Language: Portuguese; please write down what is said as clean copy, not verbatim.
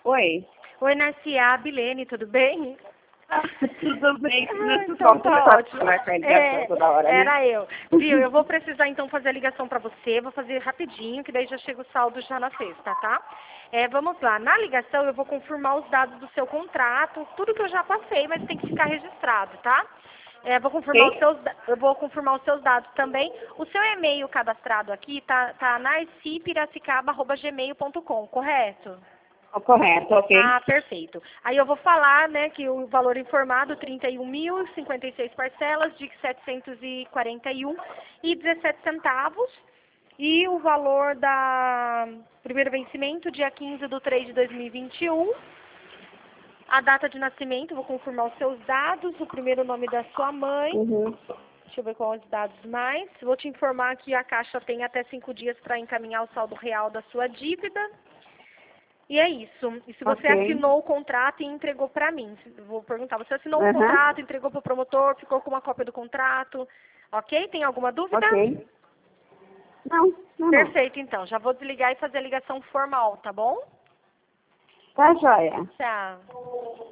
Oi. Oi, Narcia, Bilene, tudo bem? Tudo bem. Então tá ótimo. Toda hora, né? Era eu. Viu, eu vou precisar então fazer a ligação pra você, vou fazer rapidinho, que daí já chega o saldo já na sexta, tá? Vamos lá, na ligação eu vou confirmar os dados do seu contrato, tudo que eu já passei, mas tem que ficar registrado, tá? Eu vou confirmar os seus dados também. O seu e-mail cadastrado aqui tá narcipiracicaba@gmail.com, correto? Correto, ok. Ah, perfeito. Aí eu vou falar, né, que o valor informado, 31.056 parcelas de 741,17 centavos. E o valor da primeiro vencimento, dia 15/3/2021. A data de nascimento, vou confirmar os seus dados, o primeiro nome da sua mãe. Uhum. Deixa eu ver quais os dados mais. Vou te informar que a Caixa tem até 5 dias para encaminhar o saldo real da sua dívida. E é isso. E se você assinou o contrato e entregou para mim? Vou perguntar, você assinou o contrato, entregou para o promotor, ficou com uma cópia do contrato, ok? Tem alguma dúvida? Ok. Não. Perfeito, então. Já vou desligar e fazer a ligação formal, tá bom? Tá joia. Tchau.